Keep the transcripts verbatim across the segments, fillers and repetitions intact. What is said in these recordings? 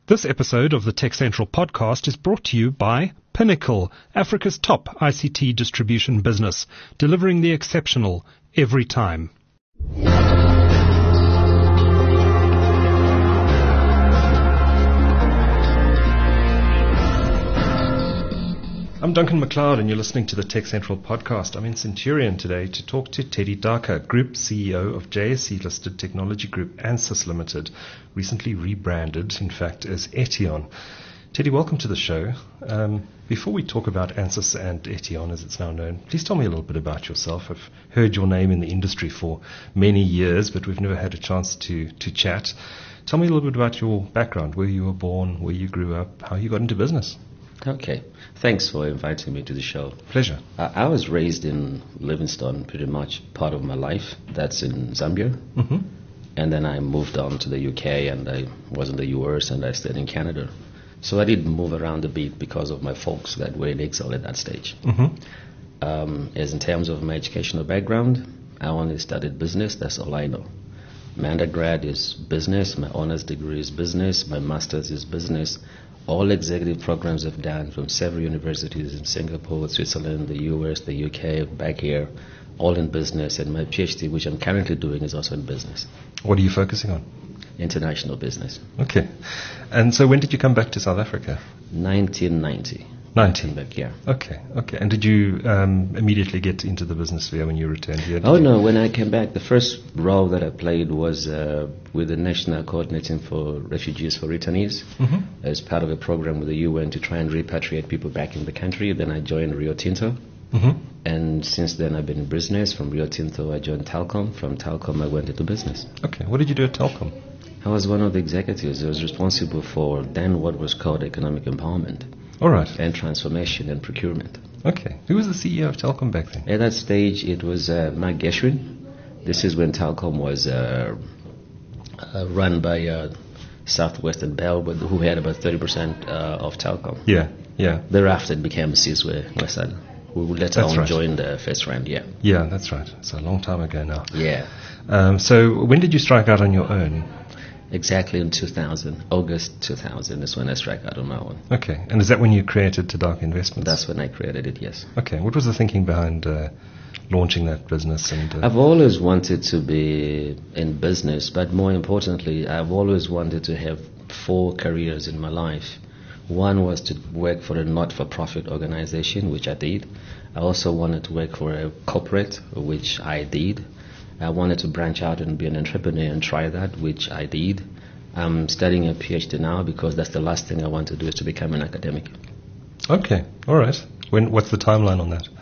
This episode of the Tech Central podcast is brought to you by Pinnacle, Africa's top I C T distribution business, delivering the exceptional every time. I'm Duncan McLeod and you're listening to the Tech Central podcast. I'm in Centurion today to talk to Teddy Daka, Group C E O of J S C-listed technology group Ansys Limited, recently rebranded, in fact, as Etion. Teddy, welcome to the show. Um, before we talk about Ansys and Etion, as it's now known, please tell me a little bit about yourself. I've heard your name in the industry for many years, but we've never had a chance to, to chat. Tell me a little bit about your background, where you were born, where you grew up, how you got into business. Okay. Thanks for inviting me to the show. Pleasure. Uh, I was raised in Livingstone pretty much part of my life. That's in Zambia. Mm-hmm. And then I moved on to the U K and I was in the U S and I stayed in Canada. So I did move around a bit because of my folks that were in exile at that stage. Mm-hmm. Um, as in terms of my educational background, I only studied business. That's all I know. My undergrad is business. My honors degree is business. My master's is business. All executive programs I've done from several universities in Singapore, Switzerland, the U S, the U K, back here, all in business. And my PhD, which I'm currently doing, is also in business. What are you focusing on? International business. Okay. And so when did you come back to South Africa? nineteen ninety. ninety? Back, yeah. Okay, okay. And did you um, immediately get into the business sphere when you returned here? Oh, you? no. When I came back, the first role that I played was uh, with the National Coordinating for Refugees for Returnees, mm-hmm. as part of a program with the U N to try and repatriate people back in the country. Then I joined Rio Tinto. Mm-hmm. And since then I've been in business. From Rio Tinto I joined Telkom. From Telkom I went into business. Okay. What did you do at Telkom? I was one of the executives. I was responsible for then what was called economic empowerment. All right. And transformation and procurement. Okay. Who was the C E O of Telkom back then? At that stage, it was uh, Mike Gershwin. This is when Telkom was uh, uh, run by uh, Southwestern Bell, but who had about thirty percent uh, of Telkom. Yeah, yeah. Thereafter, it became Sizwe Western, who later That's on right. joined the first round, yeah. Yeah, that's right. It's a long time ago now. Yeah. Um, so when did you strike out on your own? Exactly in two thousand, August two thousand is when I struck out on my own. Okay, and is that when you created Tedaka Investments? That's when I created it, yes. Okay, what was the thinking behind uh, launching that business? And uh, I've always wanted to be in business, but more importantly, I've always wanted to have four careers in my life. One was to work for a not-for-profit organization, which I did. I also wanted to work for a corporate, which I did. I wanted to branch out and be an entrepreneur and try that, which I did. I'm studying a PhD now because that's the last thing I want to do is to become an academic. Okay, all right. When? What's the timeline on that?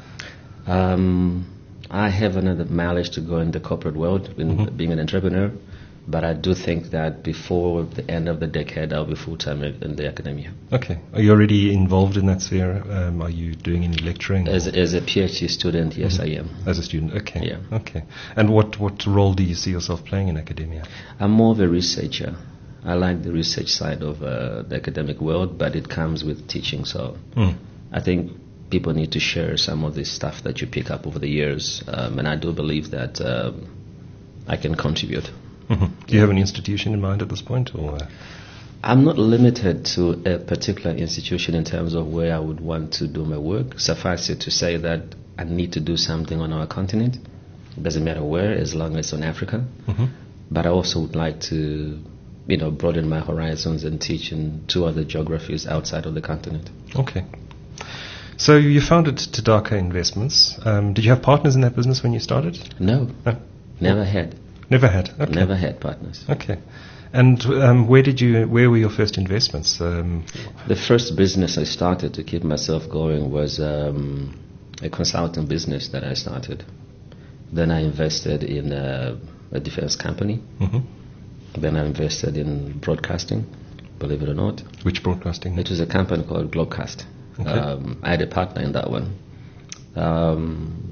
Um, I have another mileage to go in the corporate world, in mm-hmm. being an entrepreneur, but I do think that before the end of the decade, I'll be full-time in the academia. Okay. Are you already involved in that sphere? Um, are you doing any lecturing? As, as a PhD student, yes, mm-hmm. I am. As a student, okay. Yeah. Okay. And what, what role do you see yourself playing in academia? I'm more of a researcher. I like the research side of uh, the academic world, but it comes with teaching. So mm. I think people need to share some of this stuff that you pick up over the years, um, and I do believe that um, I can contribute. Mm-hmm. Do you have an institution in mind at this point? Or uh? I'm not limited to a particular institution in terms of where I would want to do my work. Suffice it to say that I need to do something on our continent. It doesn't matter where, as long as it's on Africa. Mm-hmm. But I also would like to, you know, broaden my horizons and teach in two other geographies outside of the continent. Okay. So you founded Tedaka Investments. Um, did you have partners in that business when you started? No, no. never had. Never had. Okay. Never had partners. Okay. And um, where did you? Where were your first investments? Um, the first business I started to keep myself going was um, a consulting business that I started. Then I invested in a, a defense company. Mm-hmm. Then I invested in broadcasting. Believe it or not. Which broadcasting? It was a company called Globecast. Okay. Um, I had a partner in that one. Um,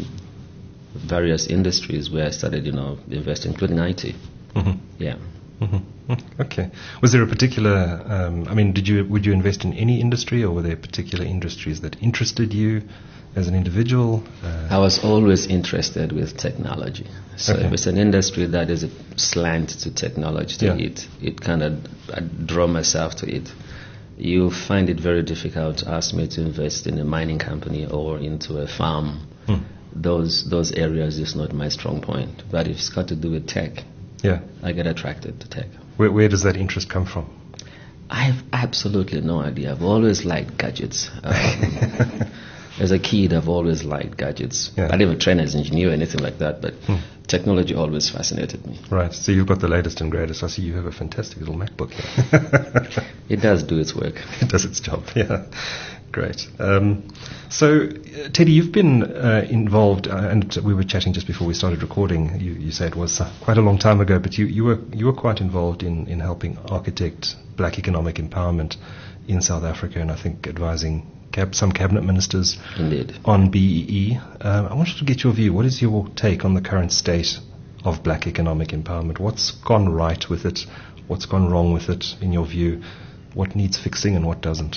various industries where I started, you know, investing, including I T. Mm-hmm. Yeah. Mm-hmm. Okay. Was there a particular? Um, I mean, did you would you invest in any industry, or were there particular industries that interested you? as an individual? Uh, I was always interested with technology. So Okay. if it's an industry that is a slant to technology, to Yeah. it, it kind of, I draw myself to it. You find it very difficult to ask me to invest in a mining company or into a farm. Hmm. Those those areas is not my strong point. But if it's got to do with tech, Yeah. I get attracted to tech. Where, where does that interest come from? I have absolutely no idea. I've always liked gadgets. Um, as a kid, I've always liked gadgets. Yeah. I didn't train as an engineer or anything like that, but Hmm. technology always fascinated me. Right. So you've got the latest and greatest. I see you have a fantastic little MacBook here. It does do its work. It does its job. Yeah. Great. Um, so, uh, Teddy, you've been uh, involved, uh, and we were chatting just before we started recording. You, you said it was uh, quite a long time ago, but you, you were you were quite involved in, in helping architect black economic empowerment in South Africa, and I think advising cab, some cabinet ministers Indeed. on B E E. Um, I wanted to get your view. What is your take on the current state of black economic empowerment? What's gone right with it? What's gone wrong with it, in your view? What needs fixing and what doesn't?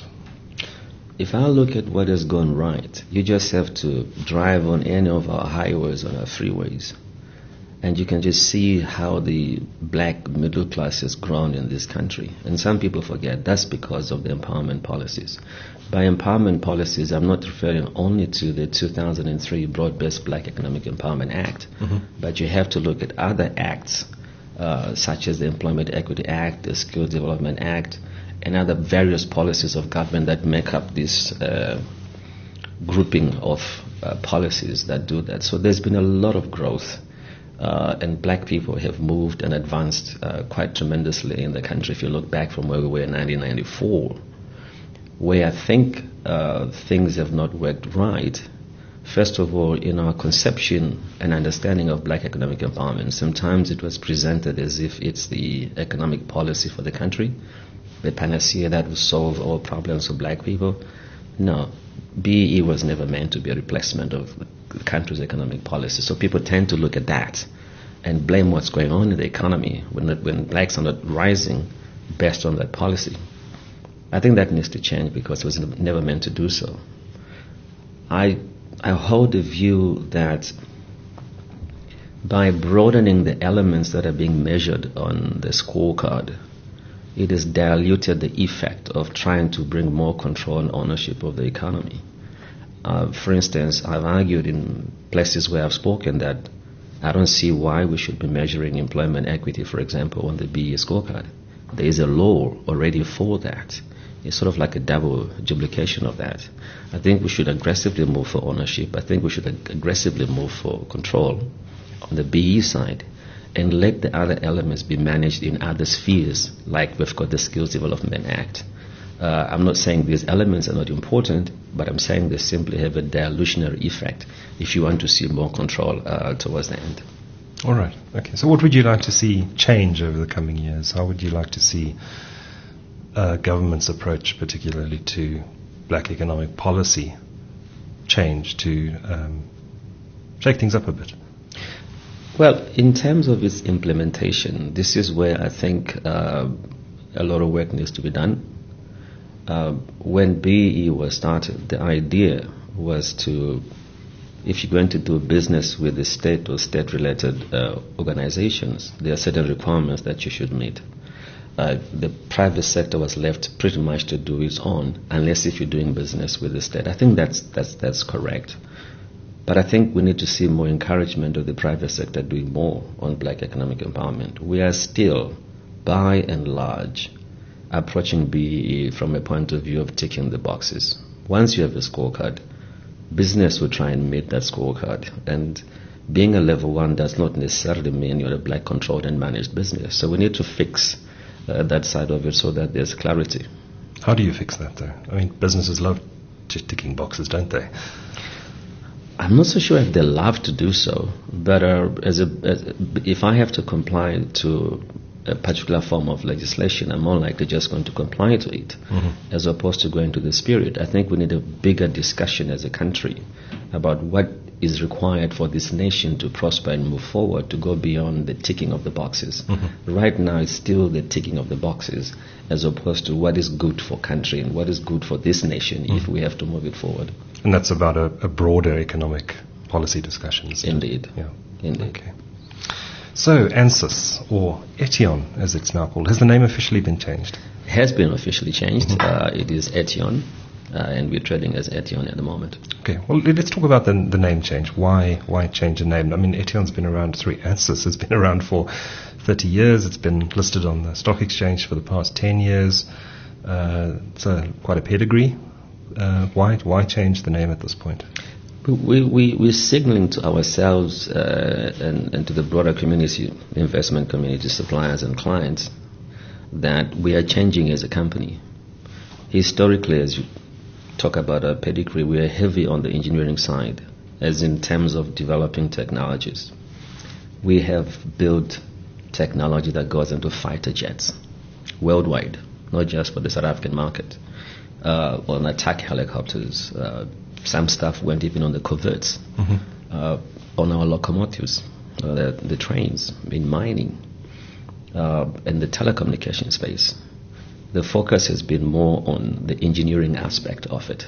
If I look at what has gone right, you just have to drive on any of our highways, on our freeways, and you can just see how the black middle class has grown in this country. And some people forget that's because of the empowerment policies. By empowerment policies, I'm not referring only to the two thousand three Broad-Based Black Economic Empowerment Act, Mm-hmm. but you have to look at other acts, uh, such as the Employment Equity Act, the Skills Development Act, and other various policies of government that make up this uh, grouping of uh, policies that do that. So there's been a lot of growth, uh, and black people have moved and advanced uh, quite tremendously in the country. If you look back from where we were in nineteen ninety-four, where I think uh, things have not worked right, first of all, in our conception and understanding of black economic empowerment, sometimes it was presented as if it's the economic policy for the country, the panacea that will solve all problems for black people. No, B E E was never meant to be a replacement of the country's economic policy. So people tend to look at that and blame what's going on in the economy when, when blacks are not rising based on that policy. I think that needs to change because it was never meant to do so. I, I hold the view that by broadening the elements that are being measured on the scorecard, it has diluted the effect of trying to bring more control and ownership of the economy. Uh, for instance, I've argued in places where I've spoken that I don't see why we should be measuring employment equity, for example, on the B E E scorecard. There is a law already for that. It's sort of like a double duplication of that. I think we should aggressively move for ownership. I think we should ag- aggressively move for control on the B E E side, and let the other elements be managed in other spheres, like we've got the Skills Development Act. Uh, I'm not saying these elements are not important, but I'm saying they simply have a dilutionary effect if you want to see more control uh, towards the end. All right. Okay. So what would you like to see change over the coming years? How would you like to see uh, government's approach, particularly to black economic policy, change to um, shake things up a bit? Well, in terms of its implementation, this is where I think uh, a lot of work needs to be done. Uh, when B E E was started, the idea was to, if you're going to do business with the state or state-related uh, organizations, there are certain requirements that you should meet. Uh, the private sector was left pretty much to do its own, unless if you're doing business with the state. I think that's that's that's correct. But I think we need to see more encouragement of the private sector doing more on black economic empowerment. We are still, by and large, approaching B E E from a point of view of ticking the boxes. Once you have a scorecard, business will try and meet that scorecard. And being a level one does not necessarily mean you're a black controlled and managed business. So we need to fix uh, that side of it so that there's clarity. How do you fix that, though? I mean, businesses love t- ticking boxes, don't they? I'm not so sure if they love to do so, but uh, as a, as, if I have to comply to a particular form of legislation, I'm more likely just going to comply to it, mm-hmm. as opposed to going to the spirit. I think we need a bigger discussion as a country about what is required for this nation to prosper and move forward, to go beyond the ticking of the boxes. Mm-hmm. Right now, it's still the ticking of the boxes, as opposed to what is good for country and what is good for this nation mm-hmm. if we have to move it forward. And that's about a, a broader economic policy discussions. Indeed. Yeah. Indeed. Okay. So, ANSYS, or Etion, as it's now called, has the name officially been changed? Has been officially changed. Mm-hmm. Uh, it is Etion, uh, and we're trading as Etion at the moment. Okay, well, let's talk about the, the name change. Why why change the name? I mean, Etion's been around, sorry, ANSYS has been around for thirty years. It's been listed on the stock exchange for the past ten years. Uh, it's a, quite a pedigree. Uh, why why change the name at this point? We, we, we're signaling to ourselves uh, and, and to the broader community, investment community, suppliers and clients, that we are changing as a company. Historically, as you talk about our pedigree, we are heavy on the engineering side, as in terms of developing technologies. We have built technology that goes into fighter jets worldwide, not just for the South African market, uh, on attack helicopters. Uh, Some stuff went even on the corvettes, mm-hmm. uh, on our locomotives, uh, the, the trains, in mining, uh, and the telecommunication space. The focus has been more on the engineering aspect of it.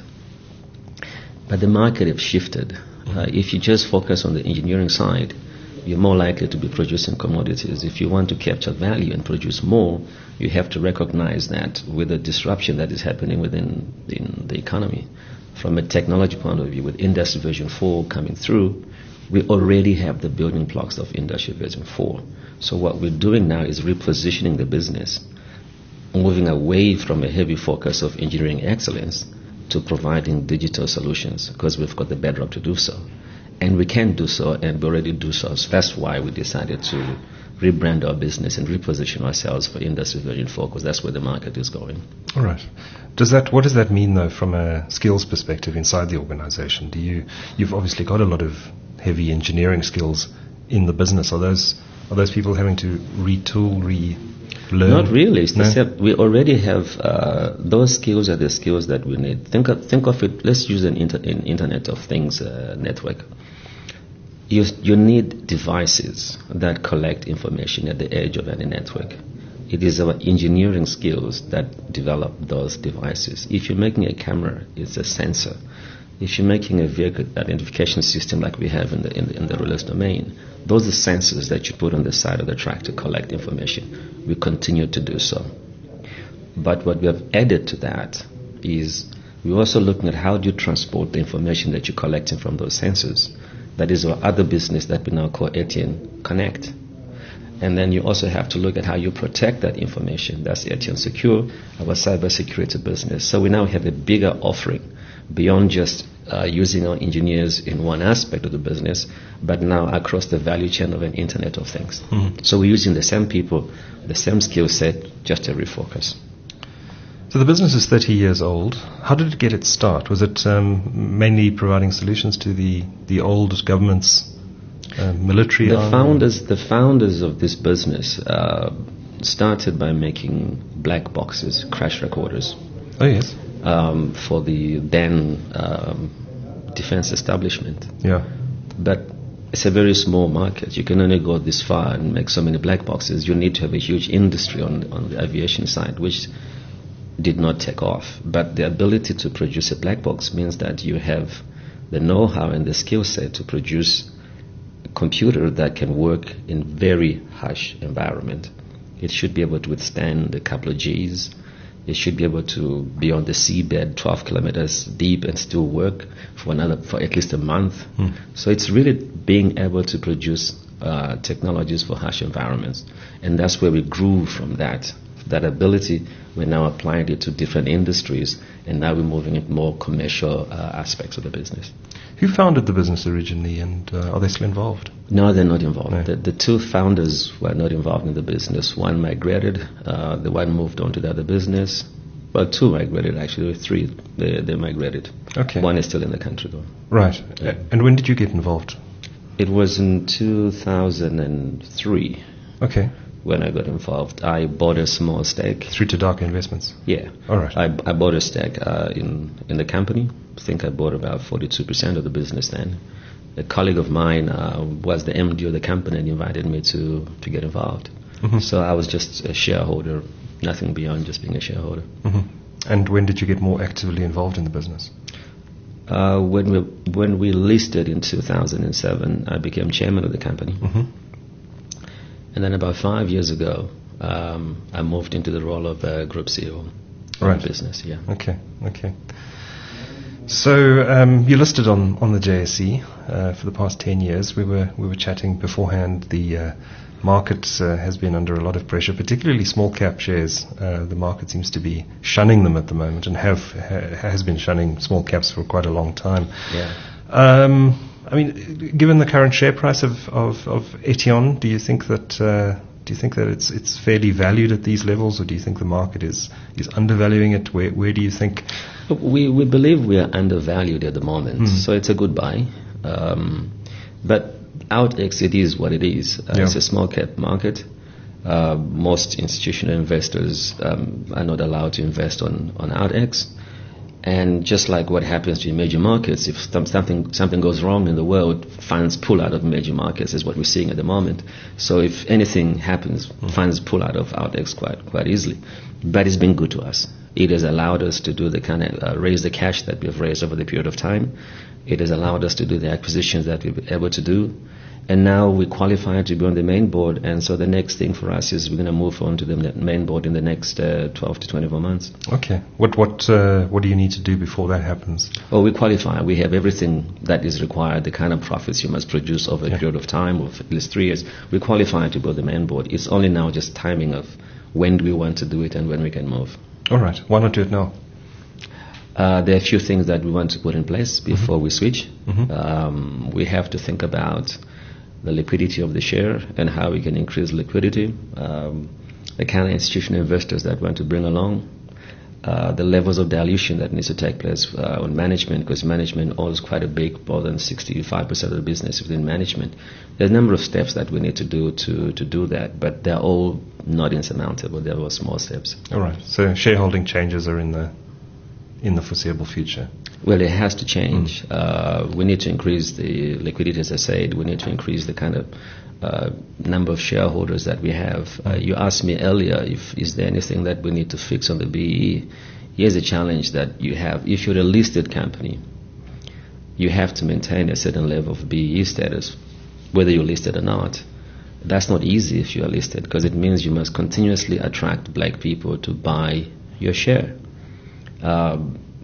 But the market has shifted. Mm-hmm. Uh, if you just focus on the engineering side, you're more likely to be producing commodities. If you want to capture value and produce more, you have to recognize that with the disruption that is happening within in the economy, from a technology point of view, with Industry Version four coming through, we already have the building blocks of Industry Version four. So what we're doing now is repositioning the business, moving away from a heavy focus of engineering excellence to providing digital solutions, because we've got the bedrock to do so. And we can do so, and we already do so. So that's why we decided to rebrand our business and reposition ourselves for Industry Version four, because that's where the market is going. All right. Does that, what does that mean, though, from a skills perspective inside the organization? Do you, you've obviously got a lot of heavy engineering skills in the business. Are those, are those people having to retool, relearn? Not really. It's no? the same. We already have, uh, those skills are the skills that we need. Think of, think of it, let's use an, inter, an Internet of Things uh, network. You, you need devices that collect information at the edge of any network. It is our engineering skills that develop those devices. If you're making a camera, it's a sensor. If you're making a vehicle identification system like we have in the, in the, in the release domain, those are sensors that you put on the side of the track to collect information. We continue to do so. But what we have added to that is we're also looking at how do you transport the information that you're collecting from those sensors. That is our other business that we now call Etion Connect. And then you also have to look at how you protect that information. That's Etion Secure, our cybersecurity business. So we now have a bigger offering beyond just uh, using our engineers in one aspect of the business, but now across the value chain of an Internet of Things. Mm-hmm. So we're using the same people, the same skill set, just to refocus. So the business is thirty years old. How did it get its start? Was it um, mainly providing solutions to the, the old government's uh, military? The arm? founders, the founders of this business uh, started by making black boxes, crash recorders. Oh yes. Um, for the then um, defense establishment. Yeah. But it's a very small market. You can only go this far and make so many black boxes. You need to have a huge industry on on the aviation side, which did not take off. But the ability to produce a black box means that you have the know-how and the skill set to produce a computer that can work in very harsh environment. It should be able to withstand a couple of G's. It should be able to be on the seabed twelve kilometers deep and still work for another, for at least a month. Hmm. So it's really being able to produce uh, technologies for harsh environments. And that's where we grew from that. That ability, we're now applying it to different industries, and now we're moving into more commercial uh, aspects of the business. Who founded the business originally, and uh, are they still involved? No, they're not involved. No. The, the two founders were not involved in the business. One migrated, uh, the one moved on to the other business. Well, two migrated actually, three, they, they migrated. Okay. One is still in the country though. Right. Yeah. And when did you get involved? It was in two thousand three. Okay. When I got involved, I bought a small stake. Through Tadaka Investments? Yeah. All right. I, I bought a stake uh, in, in the company. I think I bought about forty-two percent of the business then. a colleague of mine uh, was the M D of the company and invited me to, to get involved. Mm-hmm. So I was just a shareholder, nothing beyond just being a shareholder. Mm-hmm. And when did you get more actively involved in the business? Uh, when we when we listed in two thousand seven, I became chairman of the company. Mm-hmm. And then about five years ago, um, I moved into the role of uh, group C E O of right. the business. Yeah. Okay. Okay. So um, you listed on, on the J S E uh, for the past ten years. We were we were chatting beforehand. The uh, market uh, has been under a lot of pressure, particularly small cap shares. Uh, the market seems to be shunning them at the moment, and have ha, has been shunning small caps for quite a long time. Yeah. Um, I mean, given the current share price of of, of Etion, do you think that uh, do you think that it's it's fairly valued at these levels, or do you think the market is is undervaluing it? Where where do you think? We we believe we are undervalued at the moment, mm. so it's a good buy. Um, but OutX, it is what it is. Uh, yeah. It's a small cap market. Uh, most institutional investors um, are not allowed to invest on, on OutX. And just like what happens to major markets, if something something goes wrong in the world, funds pull out of major markets, is what we're seeing at the moment. So if anything happens, mm. funds pull out of OutX quite quite easily. But it's been good to us. It has allowed us to do the kind of uh, raise the cash that we've raised over the period of time. It has allowed us to do the acquisitions that we've been able to do. And now we qualify to be on the main board, and so the next thing for us is we're going to move on to the main board in the next uh, twelve to twenty-four months. Okay. What what uh, what do you need to do before that happens? Oh, we qualify. We have everything that is required, the kind of profits you must produce over yeah. a period of time of at least three years. We qualify to be on the main board. It's only now just timing of when do we want to do it and when we can move. All right. Why not do it now? Uh, there are a few things that we want to put in place before mm-hmm. we switch. Mm-hmm. Um, we have to think about the liquidity of the share and how we can increase liquidity, um, the kind of institutional investors that we want to bring along, uh, the levels of dilution that needs to take place uh, on management, because management owns quite a big, more than sixty-five percent of the business within management. There's a number of steps that we need to do to, to do that, but they're all not insurmountable. They're all small steps. All right. So shareholding changes are in the in the foreseeable future? Well, it has to change. Mm. Uh, we need to increase the liquidity, as I said. We need to increase the kind of uh, number of shareholders that we have. Uh, you asked me earlier if is there anything that we need to fix on the B E E. Here's a challenge that you have. If you're a listed company, you have to maintain a certain level of B E E status, whether you're listed or not. That's not easy if you are listed, because it means you must continuously attract black people to buy your share. Uh,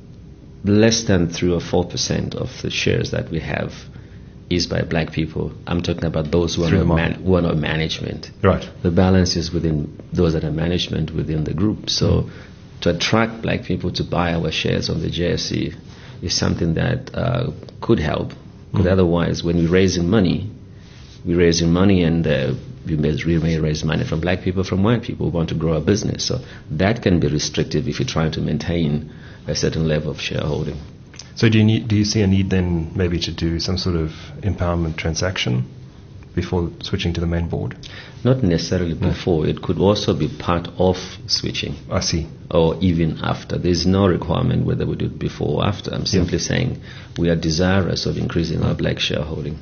less than three or four percent of the shares that we have is by black people. I'm talking about those who are, not man, who are not management. Right. The balance is within those that are management within the group. So mm. to attract black people to buy our shares on the J S E is something that uh, could help. Because mm. otherwise, when we're raising money, we're raising money and uh, we may, we may raise money from black people, from white people who want to grow a business. So that can be restrictive if you're trying to maintain a certain level of shareholding. So do you need, do you see a need then maybe to do some sort of empowerment transaction before switching to the main board? Not necessarily before. No. It could also be part of switching. I see. Or even after. There's no requirement whether we do it before or after. I'm simply yeah. saying we are desirous of increasing our black shareholding.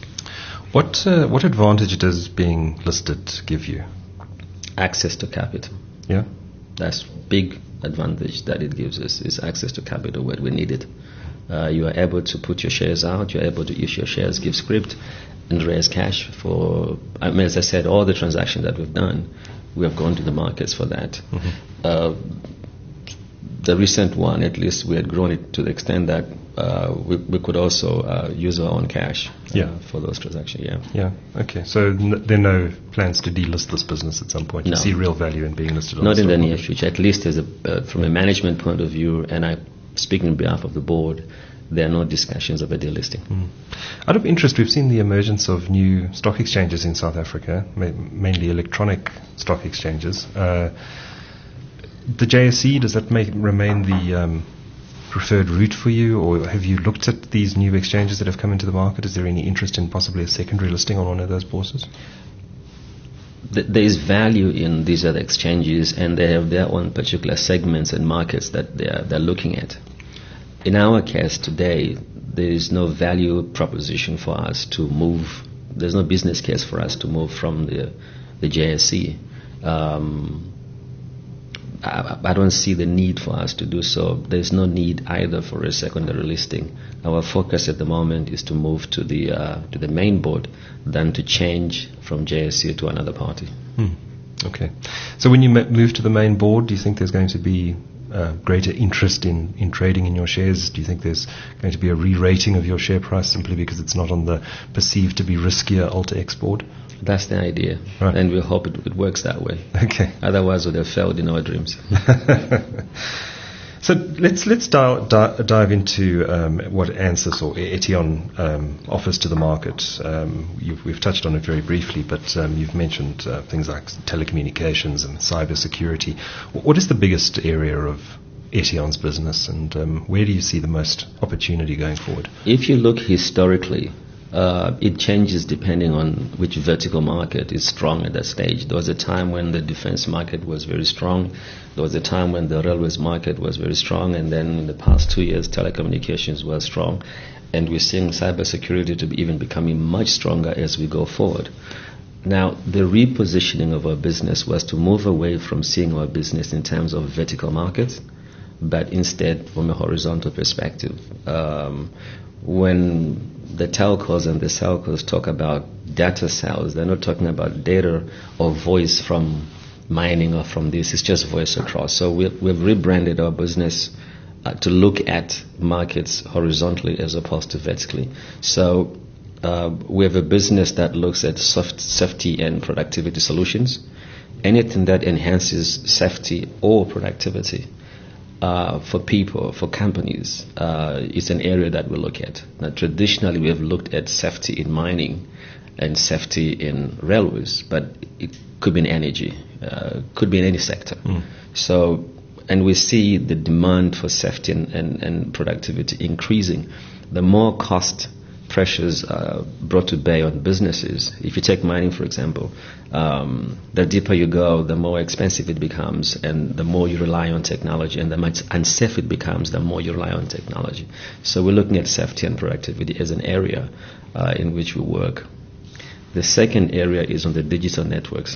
What uh, what advantage does being listed give you? Access to capital. Yeah. That's big advantage that it gives us, is access to capital where we need it. Uh, you are able to put your shares out, you're able to issue your shares, give script, and raise cash for, I mean, as I said, all the transactions that we've done, we have gone to the markets for that. Mm-hmm. Uh, the recent one, at least, we had grown it to the extent that uh, we, we could also uh, use our own cash uh, yeah. for those transactions, yeah. Yeah, okay. So n- there are no plans to delist this business at some point? You no. see real value in being listed on Not the in the market. near future, at least as a, uh, from a management point of view, and I speaking on behalf of the board, there are no discussions of a delisting. Mm. Out of interest, we've seen the emergence of new stock exchanges in South Africa, ma- mainly electronic stock exchanges. Uh, the J S E, does that make, remain the um, preferred route for you, or have you looked at these new exchanges that have come into the market? Is there any interest in possibly a secondary listing on one of those bourses? There is value in these other exchanges, and they have their own particular segments and markets that they are, they're looking at. In our case today, there is no value proposition for us to move. There's no business case for us to move from the the J S E. Um, I, I don't see the need for us to do so. There's no need either for a secondary listing. Our focus at the moment is to move to the uh, to the main board than to change from J S E to another party. Hmm. Okay. So when you move to the main board, do you think there's going to be uh, greater interest in, in trading in your shares? Do you think there's going to be a re-rating of your share price simply because it's not on the perceived to be riskier AltaX board? That's the idea, right. And we hope it, it works that way. Okay. Otherwise, we'd have failed in our dreams. So let's let's dive, dive into um, what ANSYS or Etion um, offers to the market. Um, you've, we've touched on it very briefly, but um, you've mentioned uh, things like telecommunications and cybersecurity. What is the biggest area of Etion's business, and um, where do you see the most opportunity going forward? If you look historically, Uh, it changes depending on which vertical market is strong at that stage. There was a time when the defense market was very strong. There was a time when the railways market was very strong. And then in the past two years, telecommunications was strong. And we're seeing cybersecurity to be even becoming much stronger as we go forward. Now, the repositioning of our business was to move away from seeing our business in terms of vertical markets, but instead from a horizontal perspective. Um, when the telcos and the telcos talk about data sales, they're not talking about data or voice from mining or from this. It's just voice across. So we, we've rebranded our business uh, to look at markets horizontally as opposed to vertically. So uh, we have a business that looks at soft, safety and productivity solutions. Anything that enhances safety or productivity Uh, for people, for companies, uh, is an area that we look at. Now, traditionally, we have looked at safety in mining and safety in railways, but it could be in energy, uh, could be in any sector. Mm. So, and we see the demand for safety and, and, and productivity increasing. The more cost pressures are brought to bear on businesses. If you take mining, for example, um, the deeper you go, the more expensive it becomes, and the more you rely on technology, and the much unsafe it becomes, the more you rely on technology. So we're looking at safety and productivity as an area uh, in which we work. The second area is on the digital networks.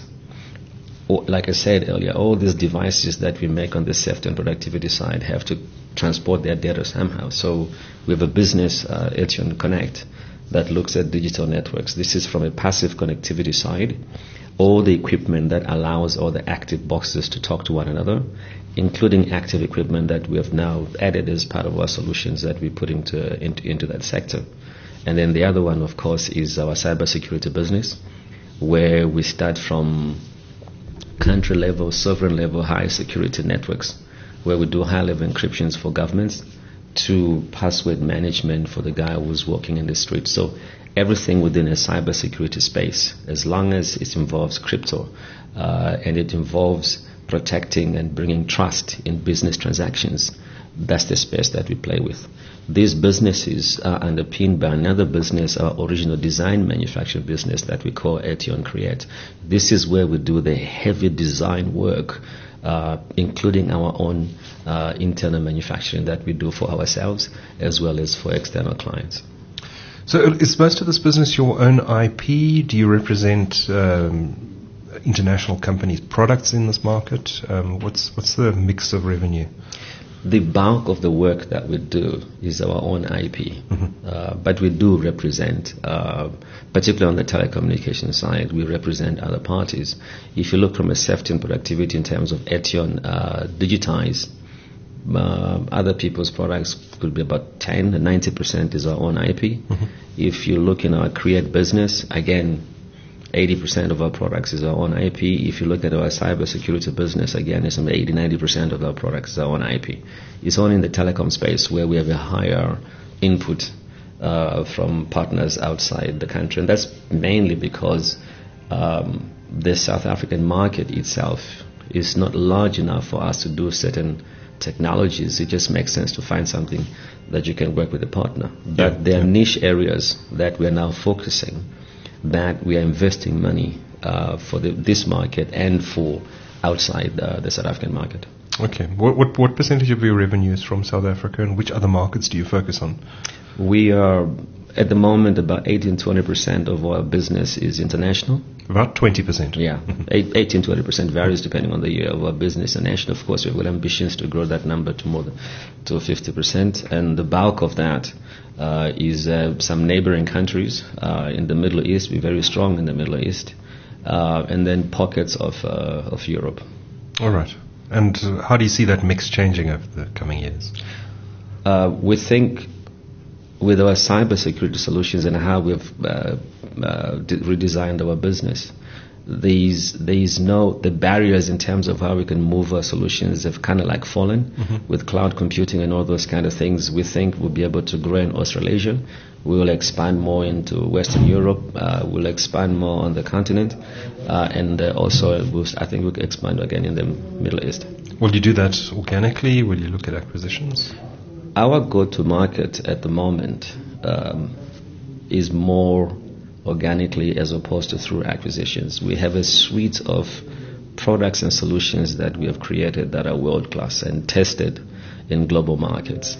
Like I said earlier, all these devices that we make on the safety and productivity side have to transport their data somehow. So we have a business, uh, Etion Connect, that looks at digital networks. This is from a passive connectivity side, all the equipment that allows all the active boxes to talk to one another, including active equipment that we have now added as part of our solutions that we put into, into, into that sector. And then the other one, of course, is our cybersecurity business, where we start from country level, sovereign level, high security networks, where we do high level encryptions for governments, to password management for the guy who's walking in the street. So everything within a cybersecurity space, as long as it involves crypto uh, and it involves protecting and bringing trust in business transactions, that's the space that we play with. These businesses are underpinned by another business, our original design manufacturing business that we call Etion Create. This is where we do the heavy design work, uh, including our own uh, internal manufacturing that we do for ourselves as well as for external clients. So is most of this business your own I P? Do you represent um, international companies' products in this market? Um, what's what's the mix of revenue? The bulk of the work that we do is our own I P, mm-hmm. uh, but we do represent, uh, particularly on the telecommunications side, we represent other parties. If you look from a safety and productivity in terms of Etion uh, digitize, uh, other people's products could be about ten, ninety percent is our own I P. Mm-hmm. If you look in our Create business, again, eighty percent of our products is our own I P. If you look at our cybersecurity business, again, it's eighty, ninety percent of our products is our own I P. It's only in the telecom space where we have a higher input uh, from partners outside the country. And that's mainly because um, the South African market itself is not large enough for us to do certain technologies. It just makes sense to find something that you can work with a partner. But yeah, there are yeah. niche areas that we are now focusing, that we are investing money uh, for the, this market and for outside uh, the South African market. Okay. What, what what percentage of your revenue is from South Africa, and which other markets do you focus on? We are, at the moment, about eighteen to twenty percent of our business is international. About twenty percent. Yeah, eighteen to twenty percent varies depending on the year of our business. And national, of course, we've got ambitions to grow that number to more than to fifty percent. And the bulk of that uh, is uh, some neighboring countries uh, in the Middle East. We're very strong in the Middle East. Uh, and then pockets of uh, of Europe. All right. And uh, how do you see that mix changing over the coming years? Uh, we think with our cybersecurity solutions and how we've uh, uh, de- redesigned our business, these these no the barriers in terms of how we can move our solutions have kind of like fallen. Mm-hmm. With cloud computing and all those kind of things. We think we'll be able to grow in Australasia. We will expand more into Western Europe. Uh, we'll expand more on the continent, uh, and uh, also we'll, I think we'll expand again in the Middle East. Will you do that organically? Will you look at acquisitions? Our go-to-market at the moment um, is more organically as opposed to through acquisitions. We have a suite of products and solutions that we have created that are world-class and tested in global markets.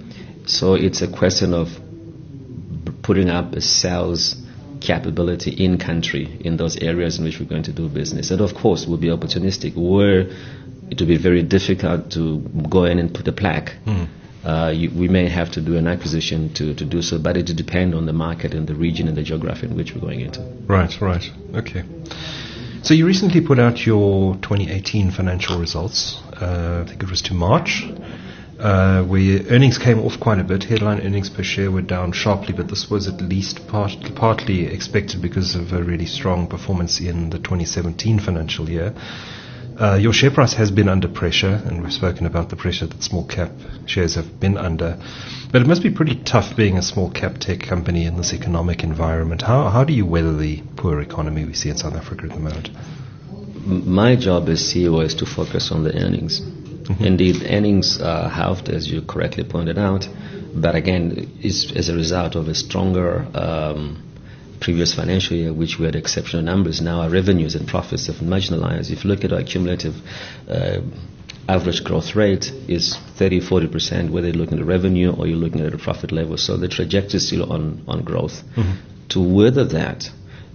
So it's a question of putting up a sales capability in country in those areas in which we're going to do business. And of course, we'll be opportunistic. Where it will be very difficult to go in and put a plaque. Mm. Uh, you, we may have to do an acquisition to, to do so, but it will depend on the market and the region and the geography in which we're going into. Right, right. Okay. So you recently put out your twenty eighteen financial results. Uh, I think it was to March. Uh, where earnings came off quite a bit. Headline earnings per share were down sharply, but this was at least part, partly expected because of a really strong performance in the twenty seventeen financial year. Uh, your share price has been under pressure, and we've spoken about the pressure that small cap shares have been under. But it must be pretty tough being a small cap tech company in this economic environment. How, how do you weather the poor economy we see in South Africa at the moment? My job as C E O is to focus on the earnings. Mm-hmm. Indeed, earnings uh, halved, as you correctly pointed out, but again, it's as a result of a stronger um, previous financial year, which we had exceptional numbers. Now our revenues and profits have marginalized. If you look at our cumulative uh, average growth rate is thirty, forty percent, whether you're looking at revenue or you're looking at the profit level. So the trajectory is still on, on growth. Mm-hmm. To weather that,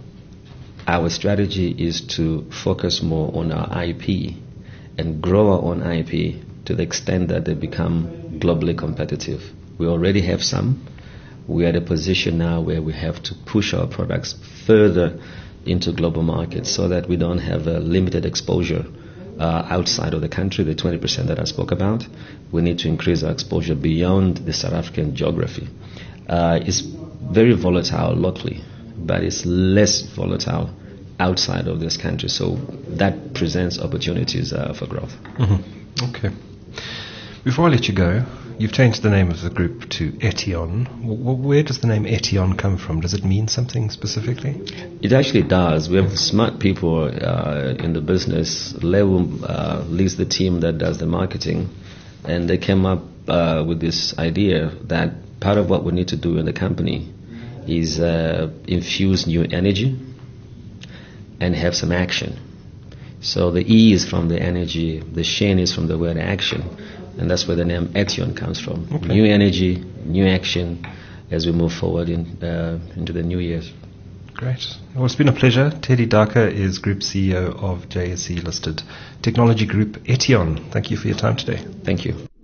our strategy is to focus more on our I P and grow our own I P to the extent that they become globally competitive. We already have some. We are at a position now where we have to push our products further into global markets so that we don't have a limited exposure uh, outside of the country, the twenty percent that I spoke about. We need to increase our exposure beyond the South African geography. Uh, it's very volatile locally, but it's less volatile outside of this country. So that presents opportunities uh, for growth. Mm-hmm. Okay. Before I let you go, you've changed the name of the group to Etion. W- where does the name Etion come from? Does it mean something specifically? It actually does. We have smart people uh, in the business. Leo uh, leads the team that does the marketing, and they came up uh, with this idea that part of what we need to do in the company is uh, infuse new energy and have some action. So the E is from the energy, the Shen is from the word action, and that's where the name Etion comes from. Okay. New energy, new action as we move forward in, uh, into the new year. Great. Well, it's been a pleasure. Teddy Daka is Group C E O of J S E listed technology group Etion. Thank you for your time today. Thank you.